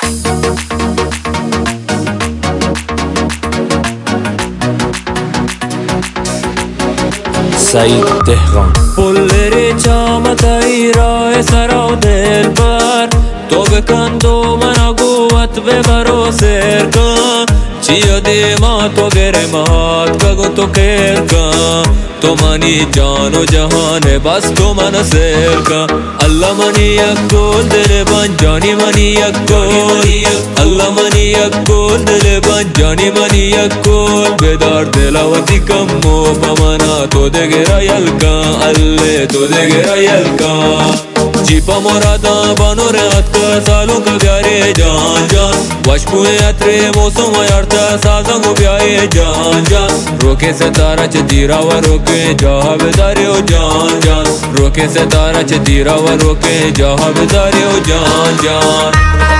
سعید تهران. پلری چامتای راه سراو دل بر تو بکندو من قوت ببرو سر کن چیو دیما تو گرمات بگو تو کر کن تو منی جان و جهان بس تو من سر کن اللہ منی یک گل دل بن جانی منی یک گل اللہ منی یک گل دل بن جانی منی یک گل بیدار دلاوتی کمو بمنا تو دگرا یلکن اللہ تو دگرا یلکن जीपा मोरादा बानो रे अtka सालों का प्यारे जान जान वशपुए अत्रे मौसम यारता साजा को प्यारे जान जान रोके से तारा चीरा व रोके जहाँ बेदारे हो जान जान रोके से तारा चीरा व रोके जहाँ बेदारे हो जान जान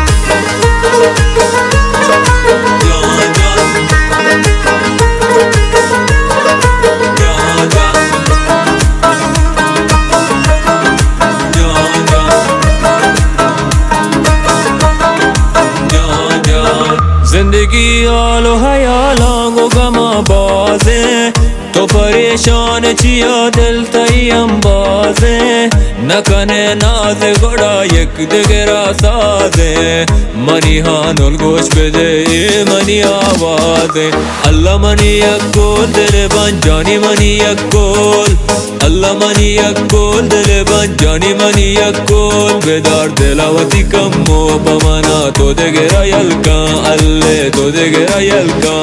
जिंदगी आलो हयालांगो गमा बाजे तो परेशान चिया दिल तई अंबाजे न कने नाज गोड़ा एक दिगरा साजे मनी हानुल गोश पे दे मनी आवाजे अल्लाह मनी यकोल दिल बन जानी मनी यकोल अल्लाह मनी यकोल दिल बन जानी मनी यकोल बेदार दिलावती कमो बमना तो दिगरा यलका अल्ले तो दिगरा यलका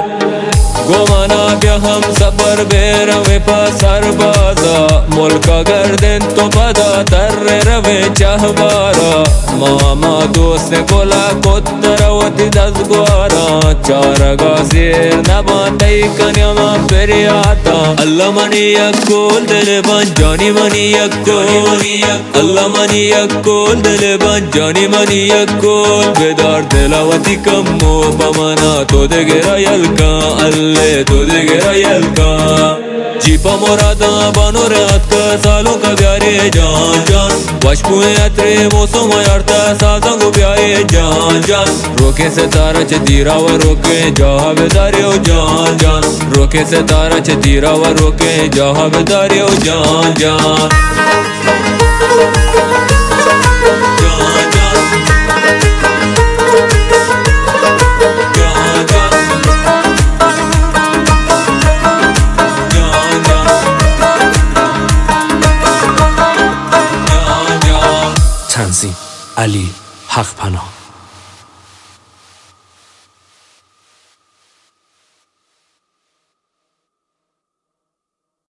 गोमाना क्या हम सफर बेर में पसर बाजा मुल्का गर्दन तो पदा तर्रे रवे चाहबारा मामा दोस्त ने बोला कोतरवती दस ग्वारा चार गाजेर नबातई कन्यामा पेरियाता अल्लाह मनी यकोल दिल बन जानी मनी यकोल अल्लाह मनी यकोल दिल बन जानी मनी यकोल बेदार दिलावती कमो बमना तो दिगरा यलका अल्ले तो दिगरा यलका जीपा मोरादा बानो रे अtka सालों का प्यारे जान जान वशपुए अत्रे मौसम यारता साजा को प्यारे जान जान रोके से तारा चीरा व रोके जहाँ बेदारे हो जान जान रोके से तारा चीरा व रोके जहाँ बेदारे हो जान जान تنظیم علی حق پناه.